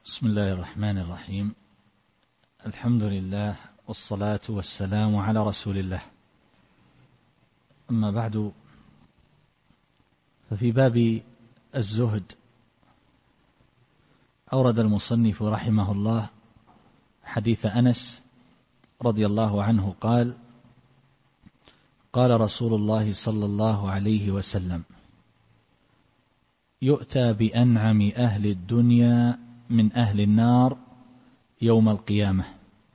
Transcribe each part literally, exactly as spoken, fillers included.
بسم الله الرحمن الرحيم. الحمد لله والصلاة والسلام على رسول الله. أما بعد، ففي باب الزهد أورد المصنف رحمه الله حديث أنس رضي الله عنه قال: قال رسول الله صلى الله عليه وسلم: يؤتى بأنعم أهل الدنيا من أهل النار يوم القيامة،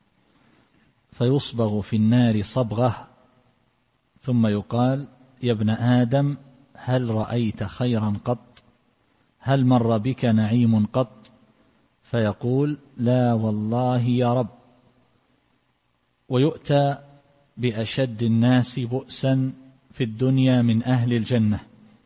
فيصبغ في النار صبغة، ثم يقال: يا ابن آدم، هل رأيت خيرا قط؟ هل مر بك نعيم قط؟ فيقول: لا والله يا رب. ويؤتى بأشد الناس بؤسا في الدنيا من أهل الجنة،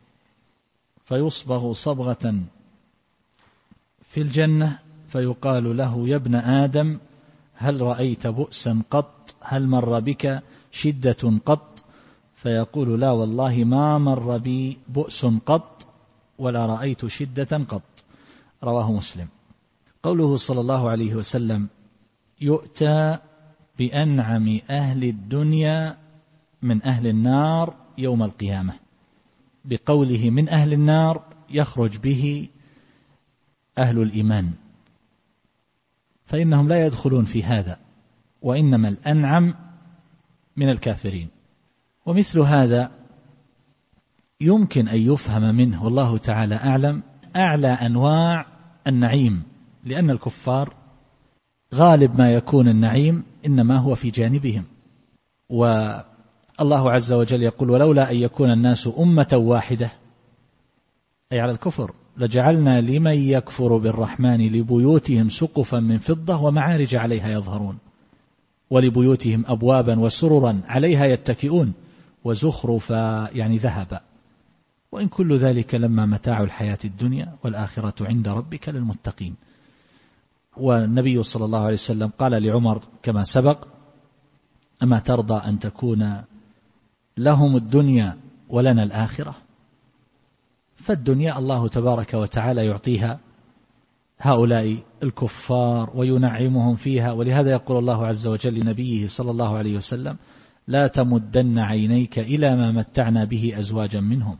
فيصبغ صبغة في الجنة، فيقال له: يا ابن آدم، هل رأيت بؤسا قط؟ هل مر بك شدة قط؟ فيقول: لا والله ما مر بي بؤس قط ولا رأيت شدة قط. رواه مسلم. قوله صلى الله عليه وسلم: يؤتى بأنعم أهل الدنيا من أهل النار يوم القيامة، بقوله من أهل النار يخرج به أهل الإيمان، فإنهم لا يدخلون في هذا، وإنما الأنعم من الكافرين. ومثل هذا يمكن أن يفهم منه، والله تعالى أعلم، أعلى أنواع النعيم، لأن الكفار غالب ما يكون النعيم إنما هو في جانبهم. والله عز وجل يقول: ولولا أن يكون الناس أمة واحدة، أي على الكفر، لجعلنا لمن يكفر بالرحمن لبيوتهم سقفا من فضة ومعارج عليها يظهرون، ولبيوتهم أبوابا وسررا عليها يتكئون، وزخرفا يعني ذهبا، وإن كل ذلك لما متاع الحياة الدنيا والآخرة عند ربك للمتقين. والنبي صلى الله عليه وسلم قال لعمر كما سبق: أما ترضى أن تكون لهم الدنيا ولنا الآخرة؟ فالدنيا الله تبارك وتعالى يعطيها هؤلاء الكفار وينعمهم فيها، ولهذا يقول الله عز وجل لنبيه صلى الله عليه وسلم: لا تمدن عينيك إلى ما متعنا به أزواجا منهم.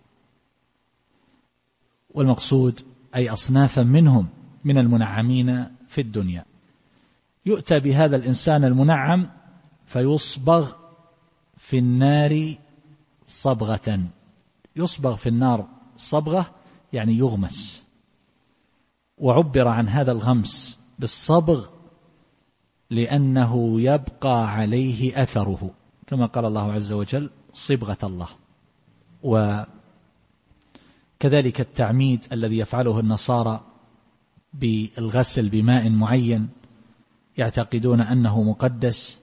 والمقصود أي أصنافا منهم من المنعمين في الدنيا. يؤتى بهذا الإنسان المنعم فيصبغ في النار صبغة. يصبغ في النار صبغة يعني يغمس، وعبر عن هذا الغمس بالصبغ لأنه يبقى عليه أثره، كما قال الله عز وجل: صبغة الله. وكذلك التعميد الذي يفعله النصارى بالغسل بماء معين يعتقدون أنه مقدس،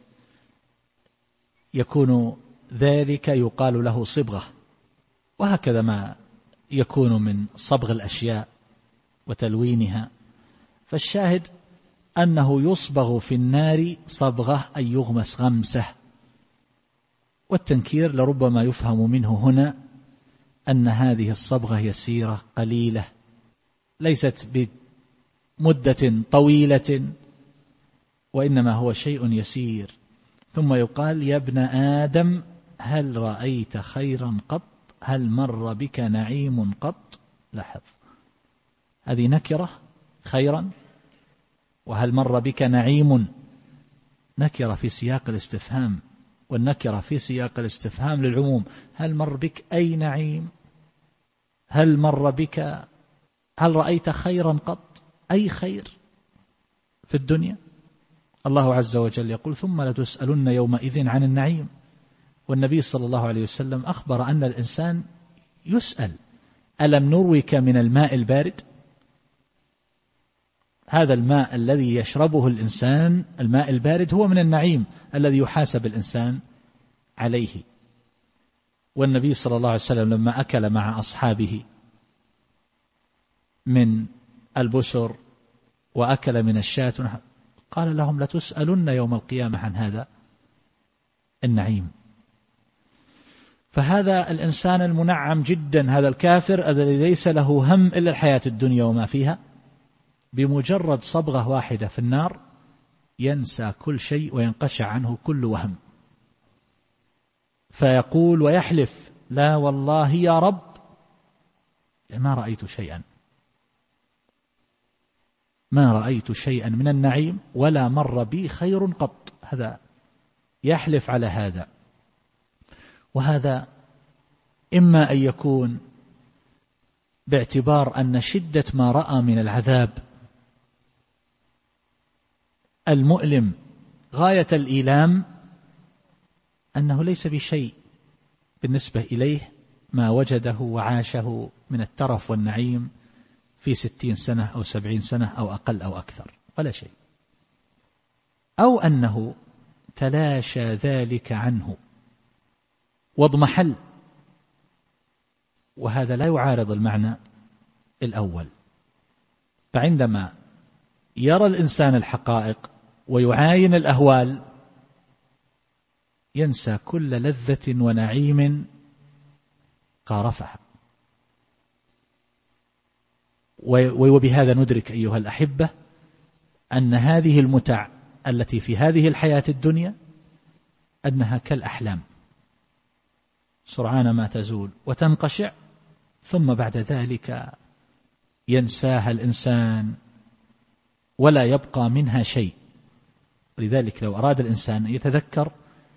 يكون ذلك يقال له صبغة. وهكذا ما يكون من صبغ الأشياء وتلوينها. فالشاهد أنه يصبغ في النار صبغة أي يغمس غمسة. والتنكير لربما يفهم منه هنا أن هذه الصبغة يسيرة قليلة، ليست بمدة طويلة، وإنما هو شيء يسير. ثم يقال: يا ابن آدم، هل رأيت خيرا قط؟ هل مر بك نعيم قط؟ لاحظ، هذه نكرة خيرا، وهل مر بك نعيم نكرة في سياق الاستفهام، والنكرة في سياق الاستفهام للعموم. هل مر بك أي نعيم؟ هل مر بك، هل رأيت خيرا قط؟ أي خير في الدنيا؟ الله عز وجل يقول: ثم لتسألن يومئذ عن النعيم. والنبي صلى الله عليه وسلم أخبر أن الإنسان يسأل: ألم نروك من الماء البارد؟ هذا الماء الذي يشربه الإنسان، الماء البارد، هو من النعيم الذي يحاسب الإنسان عليه. والنبي صلى الله عليه وسلم لما أكل مع أصحابه من البشر وأكل من الشاة قال لهم: لتسألن يوم القيامة عن هذا النعيم. فهذا الإنسان المنعم جدا، هذا الكافر الذي ليس له هم إلا الحياة الدنيا وما فيها، بمجرد صبغة واحدة في النار ينسى كل شيء وينقشع عنه كل وهم، فيقول ويحلف لا والله يا رب ما رأيت شيئا، ما رأيت شيئا من النعيم ولا مر بي خير قط. هذا يحلف على هذا. وهذا إما أن يكون باعتبار أن شدة ما رأى من العذاب المؤلم غاية الإيلام أنه ليس بشيء بالنسبة إليه ما وجده وعاشه من الترف والنعيم في ستين سنة أو سبعين سنة أو أقل أو أكثر، ولا شيء. أو أنه تلاشى ذلك عنه واضمحل، وهذا لا يعارض المعنى الأول. فعندما يرى الإنسان الحقائق ويعاين الأهوال ينسى كل لذة ونعيم قارفها. وبهذا ندرك أيها الأحبة أن هذه المتع التي في هذه الحياة الدنيا أنها كالأحلام، سرعان ما تزول وتنقشع، ثم بعد ذلك ينساها الإنسان ولا يبقى منها شيء. لذلك لو أراد الإنسان أن يتذكر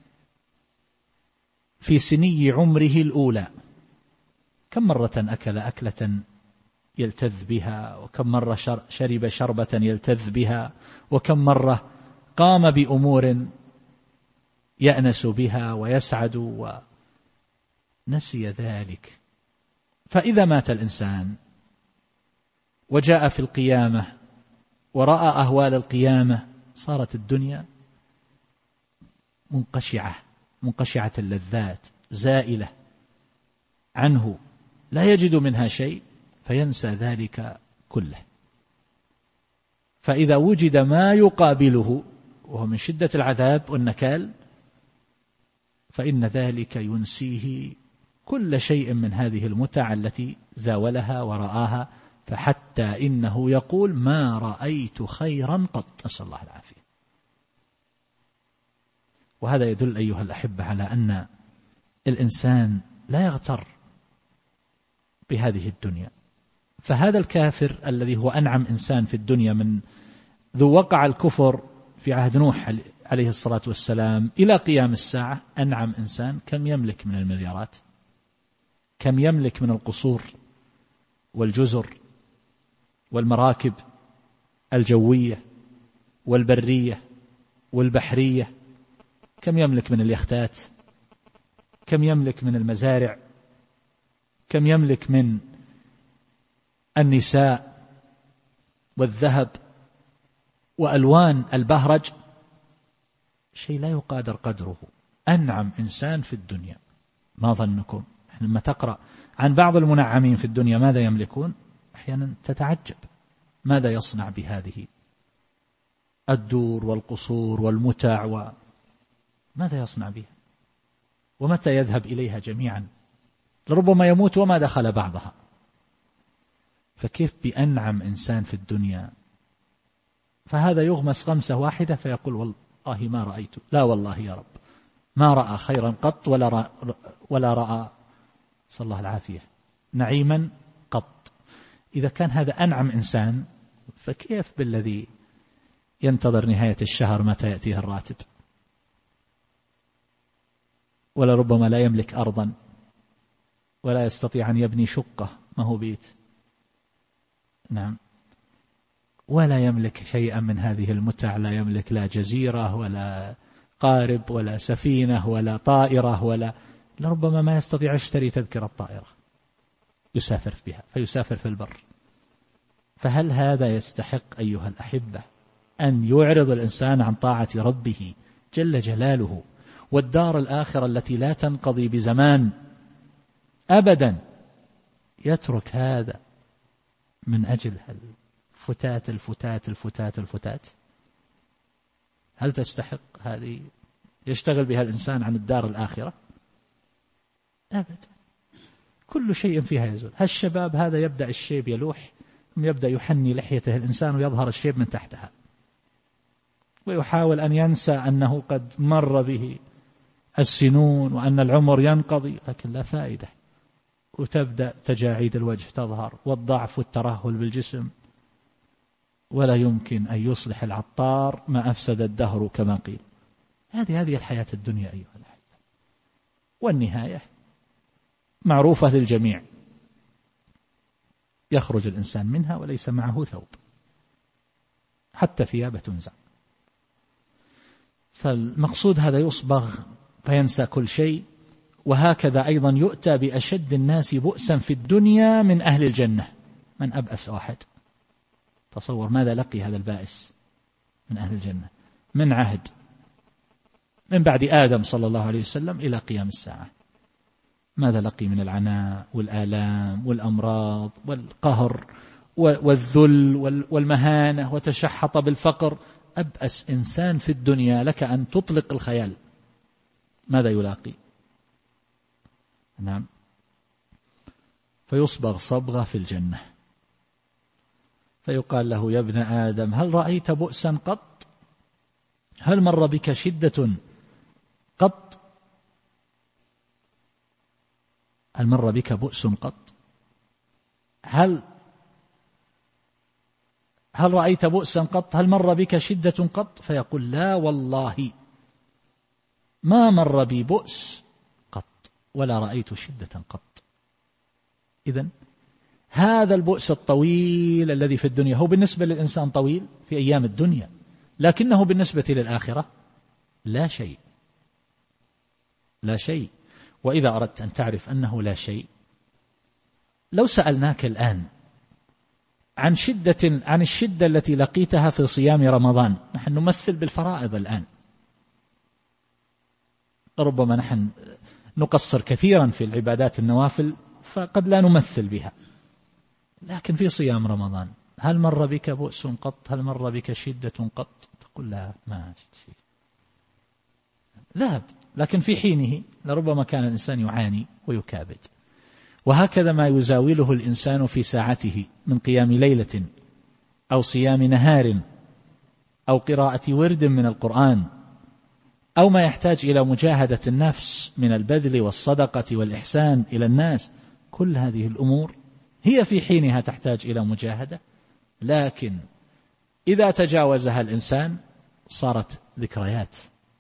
في سني عمره الأولى كم مرة أكل أكلة يلتذ بها، وكم مرة شرب شربة يلتذ بها، وكم مرة قام بأمور يأنس بها ويسعد، ونسي ذلك. فإذا مات الإنسان وجاء في القيامة ورأى أهوال القيامة صارت الدنيا منقشعة منقشعة اللذات زائلة عنه، لا يجد منها شيء فينسى ذلك كله. فإذا وجد ما يقابله وهو من شدة العذاب والنكال فإن ذلك ينسيه كل شيء من هذه المتع التي زاولها ورآها، فحتى إنه يقول ما رأيت خيرا قط، نسأل الله العافية. وهذا يدل أيها الأحبة على أن الإنسان لا يغتر بهذه الدنيا. فهذا الكافر الذي هو أنعم إنسان في الدنيا، من ذو وقع الكفر في عهد نوح عليه الصلاة والسلام إلى قيام الساعة، أنعم إنسان كم يملك من المليارات، كم يملك من القصور والجزر والمراكب الجوية والبرية والبحرية، كم يملك من اليختات، كم يملك من المزارع، كم يملك من النساء والذهب وألوان البهرج، شيء لا يقادر قدره. أنعم إنسان في الدنيا. ما ظنكم لما تقرأ عن بعض المنعمين في الدنيا ماذا يملكون؟ أحيانا تتعجب ماذا يصنع بهذه الدور والقصور والمتع، وماذا يصنع بها، ومتى يذهب إليها جميعا، لربما يموت وما دخل بعضها. فكيف بأنعم إنسان في الدنيا؟ فهذا يغمس غمسة واحدة فيقول والله ما رأيت، لا والله يا رب ما رأى خيرا قط ولا رأى, ولا رأى صلى الله العافية نعيما قط. إذا كان هذا أنعم إنسان فكيف بالذي ينتظر نهاية الشهر متى يأتيه الراتب، ولا ربما لا يملك أرضا ولا يستطيع أن يبني شقة، ما هو بيت، نعم، ولا يملك شيئا من هذه المتع، لا يملك لا جزيرة ولا قارب ولا سفينة ولا طائرة، ولا لربما ما يستطيع يشتري تذكرة الطائرة يسافر بها فيسافر في البر. فهل هذا يستحق أيها الأحبة أن يعرض الإنسان عن طاعة ربه جل جلاله والدار الآخرة التي لا تنقضي بزمان أبدا، يترك هذا من أجل الفتات الفتات الفتات الفتات؟ هل تستحق هذه يشتغل بها الإنسان عن الدار الآخرة؟ أبدا. كل شيء فيها يزول. هالشباب هذا يبدأ الشيب يلوح يبدأ يحني لحيته الإنسان ويظهر الشيب من تحتها، ويحاول أن ينسى أنه قد مر به السنون وأن العمر ينقضي، لكن لا فائدة، وتبدأ تجاعيد الوجه تظهر والضعف والترهل بالجسم، ولا يمكن أن يصلح العطار ما أفسد الدهر كما قيل. هذه هذه الحياة الدنيا أيها الأحبة، والنهاية معروفة للجميع، يخرج الإنسان منها وليس معه ثوب، حتى ثيابه تنزع. فالمقصود هذا يصبغ فينسى كل شيء. وهكذا أيضا يؤتى بأشد الناس بؤسا في الدنيا من أهل الجنة. من أبأس واحد؟ تصور ماذا لقي هذا البائس من أهل الجنة من عهد من بعد آدم صلى الله عليه وسلم إلى قيام الساعة. ماذا لقي من العناء والآلام والأمراض والقهر والذل والمهانة، وتشحط بالفقر. أبأس إنسان في الدنيا لك أن تطلق الخيال ماذا يلاقي. نعم. فيصبغ صبغة في الجنة، فيقال له: يا ابن آدم هل رأيت بؤسا قط؟ هل مر بك شدة قط؟ هل مر بك بؤس قط؟ هل هل رأيت بؤسا قط؟ هل مر بك شدة قط؟ فيقول: لا والله ما مر بي بؤس قط ولا رأيت شدة قط. إذن هذا البؤس الطويل الذي في الدنيا هو بالنسبة للإنسان طويل في أيام الدنيا، لكنه بالنسبة للآخرة لا شيء، لا شيء. وإذا أردت أن تعرف أنه لا شيء، لو سألناك الآن عن شدة عن الشدة التي لقيتها في صيام رمضان، نحن نمثل بالفرائض الآن، ربما نحن نقصر كثيرا في العبادات النوافل فقد لا نمثل بها، لكن في صيام رمضان هل مر بك بؤس قط؟ هل مر بك شدة قط؟ تقول: لا ما شيء، لا. لكن في حينه لربما كان الإنسان يعاني ويكابد. وهكذا ما يزاوله الإنسان في ساعته من قيام ليلة أو صيام نهار أو قراءة ورد من القرآن، أو ما يحتاج إلى مجاهدة النفس من البذل والصدقة والإحسان إلى الناس، كل هذه الأمور هي في حينها تحتاج إلى مجاهدة، لكن إذا تجاوزها الإنسان صارت ذكريات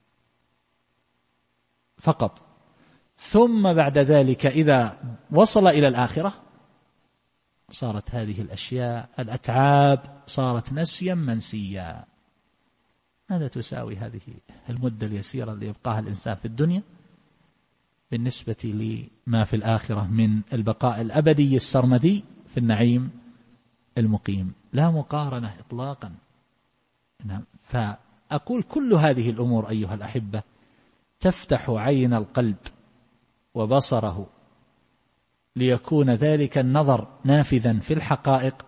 فقط. ثم بعد ذلك إذا وصل إلى الآخرة صارت هذه الأشياء الأتعاب صارت نسيا منسيا. ماذا تساوي هذه المدة اليسيرة اللي يبقاها الإنسان في الدنيا بالنسبة لما في الآخرة من البقاء الأبدي السرمدي في النعيم المقيم؟ لا مقارنة إطلاقا. فأقول كل هذه الأمور أيها الأحبة تفتح عين القلب وبصره ليكون ذلك النظر نافذا في الحقائق،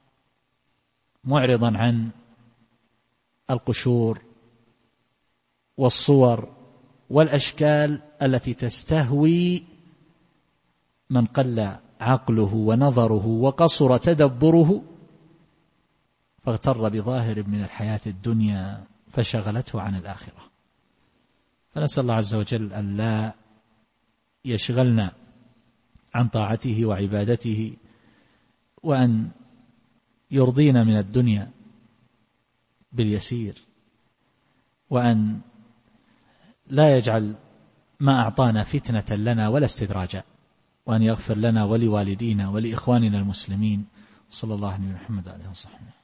معرضا عن القشور والصور والأشكال التي تستهوي من قل عقله ونظره وقصر تدبره، فاغتر بظاهر من الحياة الدنيا فشغلته عن الآخرة. فنسأل الله عز وجل أن لا يشغلنا عن طاعته وعبادته، وأن يرضينا من الدنيا باليسير، وأن لا يجعل ما أعطانا فتنة لنا ولا استدراجا، وأن يغفر لنا ولوالدينا ولإخواننا المسلمين. صلى الله عليه وسلم.